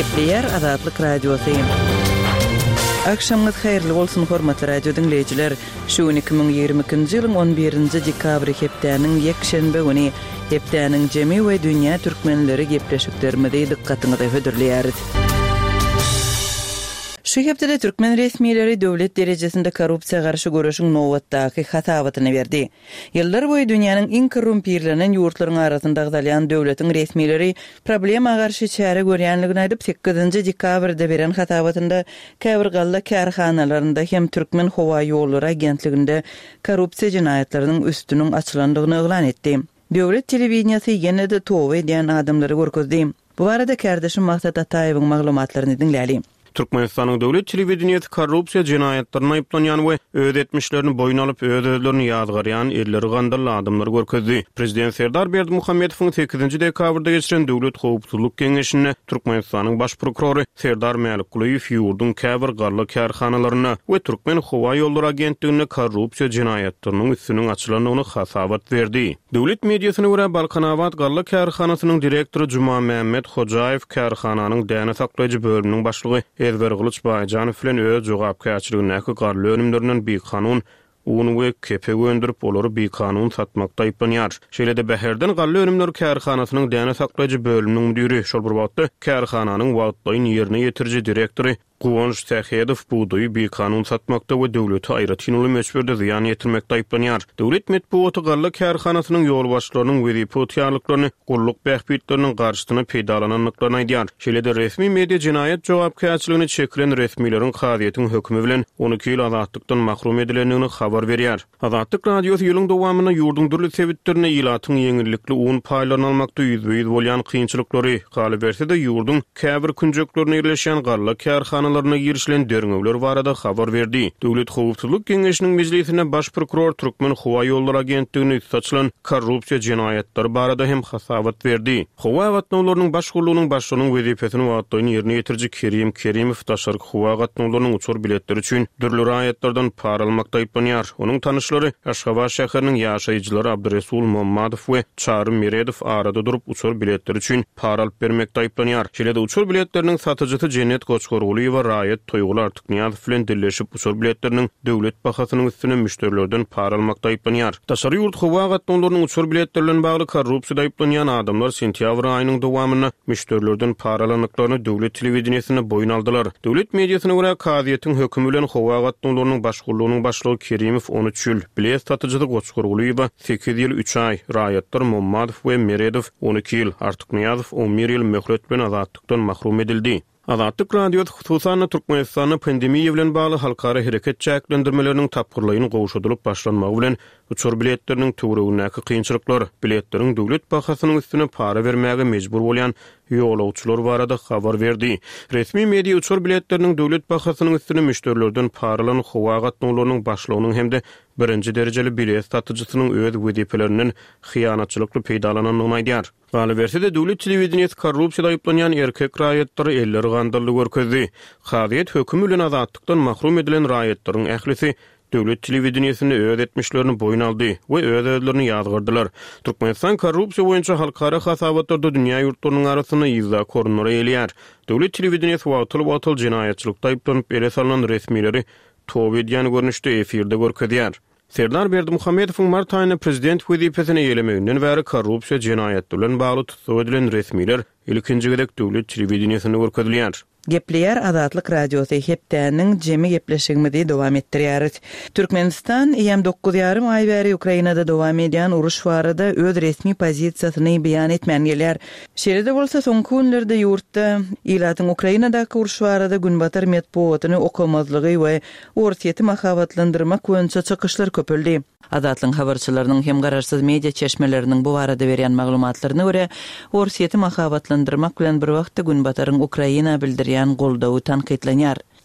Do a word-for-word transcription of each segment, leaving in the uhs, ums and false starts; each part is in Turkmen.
Gepleyer Azatlyk Radiosu. Akşamınız hayırlı olsun hormatly radio dinleyijiler. Şu iki bin ýygrimi-nji ýylyň on birinji dekabry hepdäniň ýekşenbe güni hepdäniň jemi we dünýä türkmenleri gepleşiklerinde dikkatyňyzy hödürleýäris. Şu hepde Türkmen resmileri döwlet derejesinde korrupsiýa garşy görüşiň nowatdaky hatawatyny berdi. Ýyllar boyu dünýäniň iň korrumpirlenen ýurtlaryň arasynda galýan döwletiň resmileri problema garşy çäre görýänligini aýdyp sekizinji dekabrda beren hatawatynda Käwirgalla karhanalarynda hem Türkmen howa ýollary agentliginde korrupsiýa jinayetleriniň üstüniň açylandygyny eglan etdi. Döwlet telewizionyasy ýene-de towe edýän adamlary görkezdi. Bu barada kardeşim Maksat Ataýewiň maglumatlaryny dinläli. Türkmenistanyň döwlet telewizionyasy korrupsiýa jinayetlerine aýplanýan we öz etmişlerini boyun alyp öz özlerini ýazgarýan erleri gandyrly adamlar görkezdi. Prezident Serdar Berdimuhammedowyň sekizinji dekabrda geçiren Döwlet Howpsuzlyk Keňeşine Türkmenistanyň baş prokurory Serdar Mälikguliýew ýurdun Käwirgalla karhanalaryna we Türkmen howa ýollary agentligine korrupsiýa jinayetleriniň üstüniň açylandygyny hasawat berdi. Döwlet mediasyna görä Balkanawat Galla karhanasynyň direktory Juma Mehmet Hojaýew karhananyň däne saklaýjy bölüminiň başlygy Ezber Gılıç Baýjanow bilen öz jogapkärçiligine garly önümlerinden bir kanun uny we kepe gönderip olary bir kanun satmakda aýplanýar. Şeýle-de Bäherden garly önümler kärhanasynyň däne saklaýjy bölüminiň müdiri şol bir wagtda kärhananyň wagtlaýyn ýerine ýetirji direktory Guwanç Tähedow buğdaýy bir kanun satmakda we döwleti aýratynly meçberde ziýan ýetirmekde aýplanýar. Döwlet medeniýeti garly kärhanasynyň ýol başlarynyň wezipe ýaşlyklygyny, gulluk bähbitleriniň garşysyna peýdalananlyklaryny aýdýar. Şeýle-de resmi media jinayet jogapkärçiligini çekilen resmiýetiň hadyýetiň hökmi bilen on iki ýyl azatlykdan mahrum edilendigini habar berýär. Azatlyk radiosu ýylyň dowamyna ýurdun dürli sebitlerine ýylatyň ýeňillikli un paýlaryny almakda ýüzbeýiz bolýan kynçylyklary galy berse-de ýurdun käbir künjeklerine ýerleşen garly kärhana larına girişilen dörňewler barada habar berdi. Döwlet Howpsuzlyk Keňeşiniň mejlisine baş prokuror Türkmen howa ýollary agentligine saçylan korrupsiýa jinayetleri barada hem hasawat berdi. Howa gatnawlarynyň başgurlugynyň başlygynyň wezipesini wagtlaýyn ýerine ýetirji Kerim Kerimow taşaryk howa gatnawlarynyň uçur biletleri üçin dürli raýatlardan para almakda aýplanýar. Onuň tanyşlary Aşgabat şäheriniň ýaşaýjylary Abduresul Mammadow we Çary Meredow arada durup uçur biletleri üçin para alyp bermekde aýplanýar. Şeýle-de uçur biletleriniň satyjysy Cennet Goçgorguly we raýat toýgular Tykniýazow bilen dilleşip uçur biletleriniň döwlet bahasynyň üstüne müşterilerden para almakda aýplanýar. Taşary ýurt howa gatnawlarynyň uçur biletlerine bagly korrupsiýa aýplanýan adamlar sentýabr aýynyň dowamyna müşterilerden para alanyklaryny döwlet telewizionyasine boyun aldylar. Döwlet mediasyna görä kaziýetiň hökmi bilen howa gatnawlarynyň başgurlugynyň başlygy Kerimow on üç ýyl, bilet satyjylyk Goçgorguly sekiz ýyl üç aý, raýatlar Mammadow we Meredow on iki ýyl, Tykniýazow on bir ýyl möhlet bilen azatlykdan mahrum edildi. Azatlyk radiosu hususan Türkmenistanyň pandemiýa bilen bagly halkara hereket çäklendirmeleriniň tapgyrlygyny gowşadylyp başlanmagy bilen uçur biletleriniň töweregindäki kynçylyklar, biletleriniň döwlet bahasynyň üstüne para bermäge mejbur bolýan ýolawçylar barada habar berdi. Resmi media uçur biletleriniň döwlet bahasynyň üstüne müşterilerden paralan howa gatnawlarynyň başlygynyň hemde birinji derejeli bilet satyjysynyň öz wezipeleriniň hyýanatçylykly peýdalananyny aýdýar. Galy berse-de döwlet telewizionyasy korrupsiýada aýplanýan erkek raýatlary elleri gandyrly görkezdi. Hadyýet hökmi bilen azatlykdan mahrum edilen raýatlaryň ählisi döwlet telewizionyasynda öz etmişlerini boyun aldy we öz özlerini ýazgyrdylar. Türkmenistan korrupsiýa boýunça halkara hasawatlarda dünýä ýurtlarynyň arasyna ýyzda korunary elýär. Döwlet telewizionyasy wagtyl-wagtyl jinayetçilikde aýplanan ele salynan resmiýetleri towe edýän görnüşde efirde görkezýär. Serdar Berdimuhammedowyň mart aýyna prezident wezipesine ýelemeginden bäri korrupsiýa jinayeti bilen bagly tutsak edilen resmiýetler ilkinji gedek döwlet telewizionyasynda görkezilýär. Gepleyer Azatlyk radiosu hepdäniň jemi gepleşigimizi dowam etdirýäris. Türkmenistan ýem dokuz ýarym aý bäri Ukrainada dowam edýän uruş barada öz resmi pozisiýasyny beýan etmän gelýär. Şeýle-de bolsa soňky günlerde ýurtda ýylatyň Ukrainadaky uruş barada günbatar medeniýetini okamazlygy we orsiýeti mahabatlandyrmak boýunça çykyşlar köpeldi. Azatlyň habarçylarynyň hem gararsyz media çeşmeleriniň bu barada berýän maglumatlaryna görä, orsiýeti mahabatlandyrmak bilen bir wagtda günbataryň Ukraina bildirýän goldawy tanqidlenýär.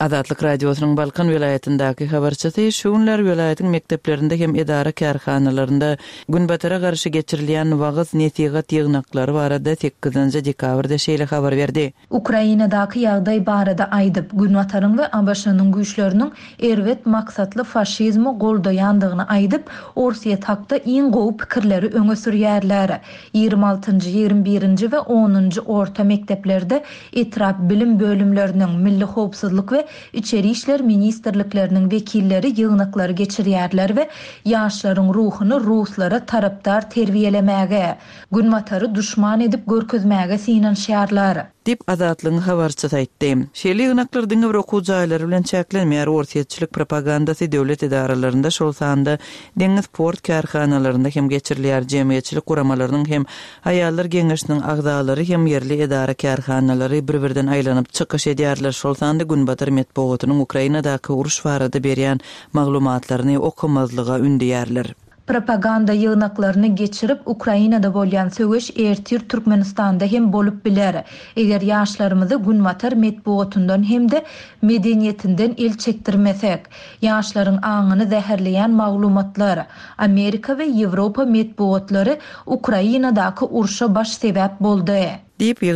Azatlyk radiosynyň Balkan vilayatyndaky habarçysy şuňlar vilayatyň mekdeplerinde hem edara kärhanalarynda günbatara garşy geçirilýän wagyz nesihat ýygnaklary barada sekizinji dekabrda şeýle habar berdi. Ukrainadaky ýagdaý barada aýdyp, Günbataryň we A B Ş-nyň güýçleriniň erwet maksatly faşizmi goldaýandygyny aýdyp, Orsiýa hakda iň gowy pikirleri öňe sürýärler. ýygrimi altynjy, ýygrimi birinji we onunjy orta mekdeplerde etrap bilim bölümleriniň milli howpsuzlyk we İçeri işler ministerliklerinin vekilleri ýygnaklary geçirýärler we ýaşlaryň ruhuny ruslara tarapdar terbiýelemäge, Günbatary duşman edip görkezmäge sinanşýarlar. Dip Azatlygyň habarçysy aýtdy. Şeýle ýygnaklar diňe bir okuw jaýlary bilen çäklenmeýär, orsiýetçilik propagandasy döwlet edaralaryna şol sanda deňiz port kärhanalarynda hem geçirilýär jemgyýetçilik guramalarynyň hem aýallar geňeşiniň agdalary hem ýerli edara kärhanalary bir-birinden aýlanyp çykyş edýärler. Şol sanda Günbatar medeniýetiniň Ukrainadaky uruş barada berýän maglumatlaryny okumazlyga ündüýärler. Propaganda ýygnaklaryny geçirip Ukrainada bolýan söwüş ertir Türkmenistanda hem bolup biler. Eger ýaşlarymyzy Günbatar medeniýetininden hem de medeniýetinden el çekdirmesek, ýaşlaryň aňyny zäherleýän maglumatlar Amerika we Ýewropa medeniýetlary Ukrainadaky uruşa baş sebäp boldy. Dip